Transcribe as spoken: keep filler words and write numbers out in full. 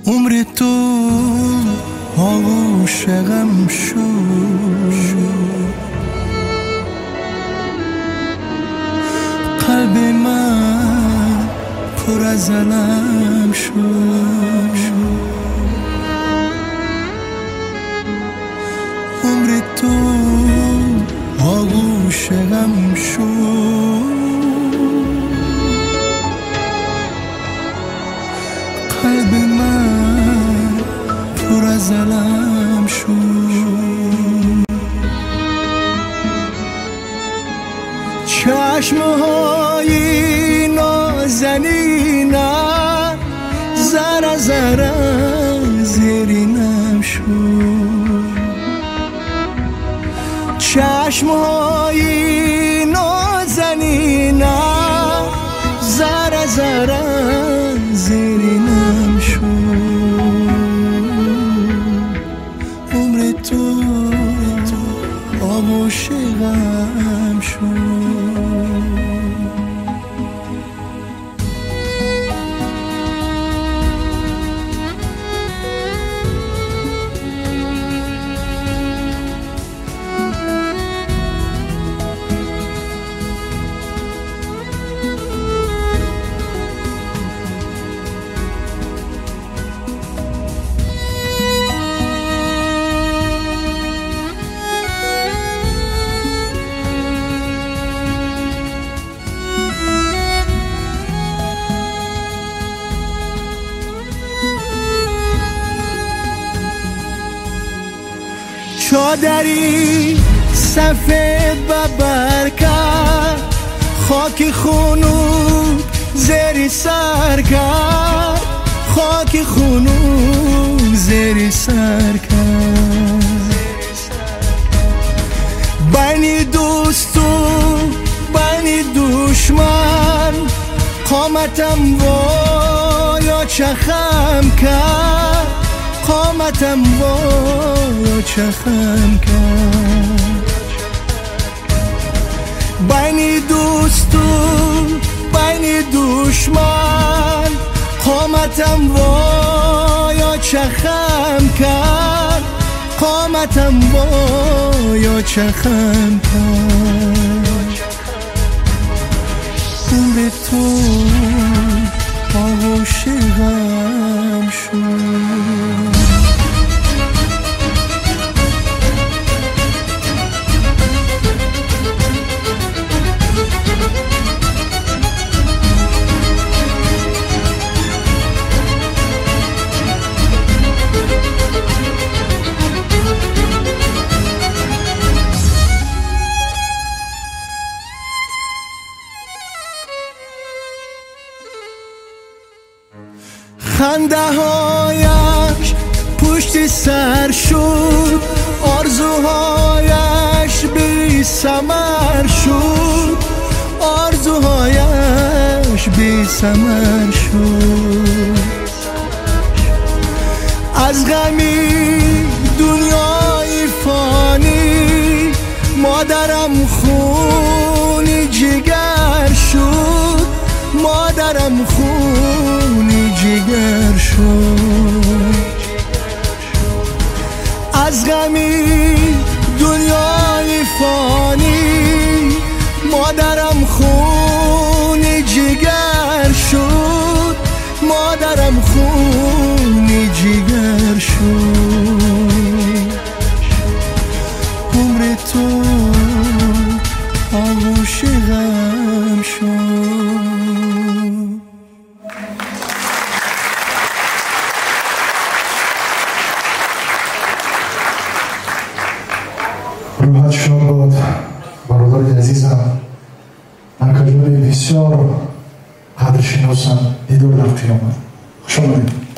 عمر تو عاشقم شد، قلب من پر از الم شد. عمر تو عاشقم شد، قلب من پر از الم شد. چشمهای نازنینم ذره ذره زیرینم شد. چشمهای نازنینم ذره ذره زیرینم شد. عمر تو عاشقم شد. چادری سفید و برکرد، خاک خونود زیر سر کرد، خاک خونود زیر سر کرد. بین دوست و بین دشمن قامتم وای چه خم کرد، قامتم وای چه خم کرد. بین دوست و بین دشمن قامتم وای چه خم کرد، قامتم وای چه خم کرد. عمر تو عاشقم شد. خنده هایش پشت سر شد، آرزوهایش بی ثمر شد، آرزوهایش بی ثمر شد. از غمی دنیای فانی مادرم خون جگر شد، مادرم خون جگر شد. از غمی دنیای فانی مادرم خون جگر شد، مادرم خون جگر شد. عمر تو عاشقم شد. روحت شاد باد برادر عزیزم، من کجوری بسیار قدرشناسم دیدار در قیامت. خوش آمدید.